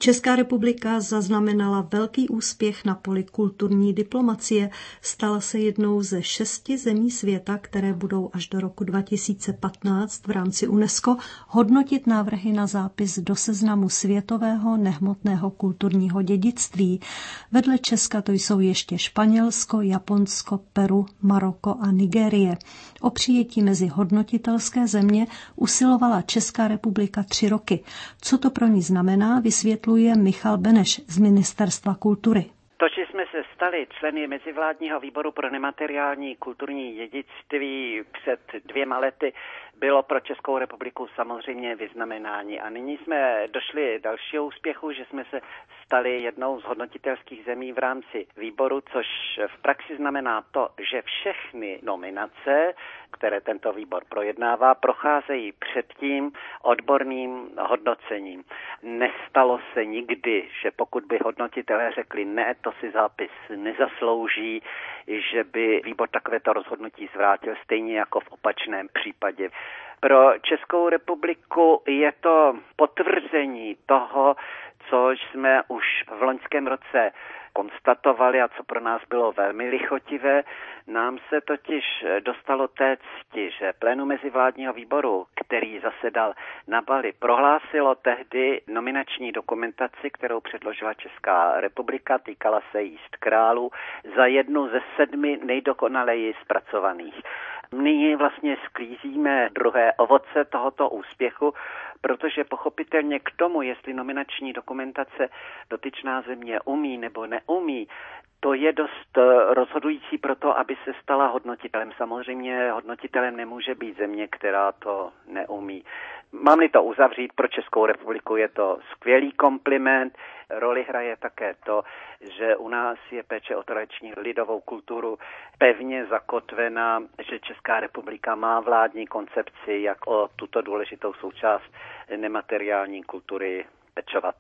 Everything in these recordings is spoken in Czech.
Česká republika zaznamenala velký úspěch na poli kulturní diplomacie. Stala se jednou ze 6 zemí světa, které budou až do roku 2015 v rámci UNESCO hodnotit návrhy na zápis do seznamu světového nehmotného kulturního dědictví. Vedle Česka to jsou ještě Španělsko, Japonsko, Peru, Maroko a Nigérie. O přijetí mezi hodnotitelské země usilovala Česká republika 3 roky. Co to pro ní znamená, vysvětluje Michal Beneš z Ministerstva kultury. To, že jsme se stali členy Mezivládního výboru pro nemateriální kulturní dědictví před 2 lety, bylo pro Českou republiku samozřejmě vyznamenání. A nyní jsme došli dalšího úspěchu, že jsme se stali jednou z hodnotitelských zemí v rámci výboru, což v praxi znamená to, že všechny nominace, které tento výbor projednává, procházejí předtím odborným hodnocením. Nestalo se nikdy, že pokud by hodnotitelé řekli ne, to si zápis nezaslouží, že by výbor takovéto rozhodnutí zvrátil, stejně jako v opačném případě. Pro Českou republiku je to potvrzení toho, co jsme už v loňském roce konstatovali a co pro nás bylo velmi lichotivé. Nám se totiž dostalo té cti, že plénum Mezivládního výboru, který zasedal na Bali, prohlásilo tehdy nominační dokumentaci, kterou předložila Česká republika, týkala se jízd králů, za jednu ze 7 nejdokonaleji zpracovaných. Nyní vlastně sklízíme druhé ovoce tohoto úspěchu, protože pochopitelně k tomu, jestli nominační dokumentace dotyčná země umí nebo neumí, to je dost rozhodující pro to, aby se stala hodnotitelem. Samozřejmě hodnotitelem nemůže být země, která to neumí. Mám-li to uzavřít, pro Českou republiku je to skvělý kompliment. Roli hraje také to, že u nás je péče o tradiční lidovou kulturu pevně zakotvená, že Česká republika má vládní koncepci, jak o tuto důležitou součást nemateriální kultury pečovat.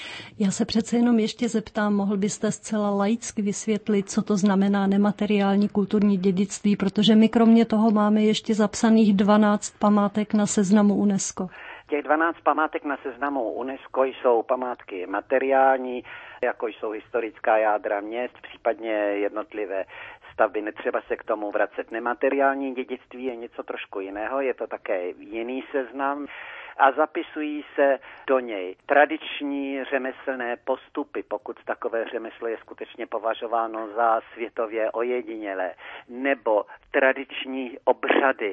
Já se přece jenom ještě zeptám, mohl byste zcela laicky vysvětlit, co to znamená nemateriální kulturní dědictví, protože my kromě toho máme ještě zapsaných 12 památek na seznamu UNESCO. Těch 12 památek na seznamu UNESCO jsou památky materiální, jako jsou historická jádra měst, případně jednotlivé stavby. Netřeba se k tomu vracet. Nemateriální dědictví je něco trošku jiného, je to také jiný seznam. A zapisují se do něj tradiční řemeslné postupy, pokud takové řemeslo je skutečně považováno za světově ojedinělé, nebo tradiční obřady,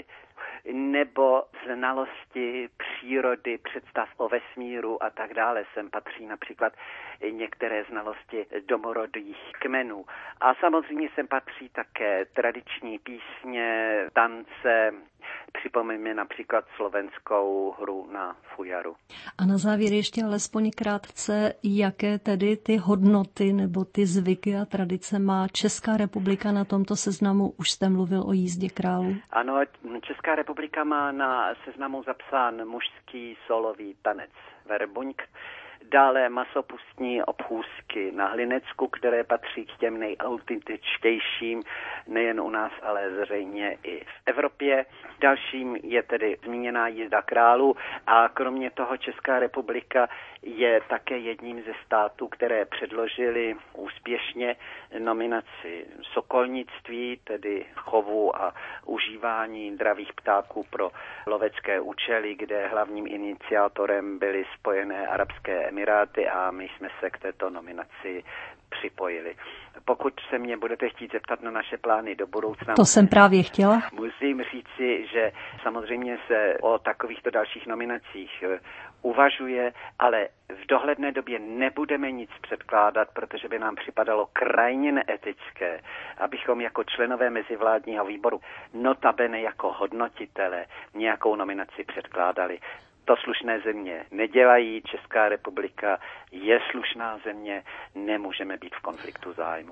nebo znalosti přírody, představ o vesmíru a tak dále. Sem patří například některé znalosti domorodých kmenů. A samozřejmě sem patří také tradiční písně, tance. Připomeňme například slovenskou hru na fujaru. A na závěr ještě alespoň krátce, jaké tedy ty hodnoty nebo ty zvyky a tradice má Česká republika na tomto seznamu? Už jste mluvil o jízdě králů. Ano, Česká republika má na seznamu zapsán mužský solový tanec verbuňk, dále masopustní obchůzky na Hlinecku, které patří k těm nejautentičtějším nejen u nás, ale zřejmě i v Evropě. Dalším je tedy zmíněná jízda králů a kromě toho Česká republika je také jedním ze států, které předložili úspěšně nominaci sokolnictví, tedy chovu a užívání dravých ptáků pro lovecké účely, kde hlavním iniciátorem byly Spojené arabské emiráty a my jsme se k této nominaci připojili. Pokud se mě budete chtít zeptat na naše plány do budoucna... To jsem právě chtěla. Musím říci, že samozřejmě se o takovýchto dalších nominacích uvažuje, ale v dohledné době nebudeme nic předkládat, protože by nám připadalo krajně neetické, abychom jako členové Mezivládního výboru, notabene jako hodnotitele, nějakou nominaci předkládali. To slušné země nedělají, Česká republika je slušná země, nemůžeme být v konfliktu zájmu.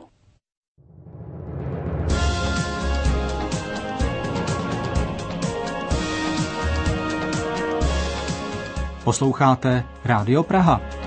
Posloucháte Rádio Praha.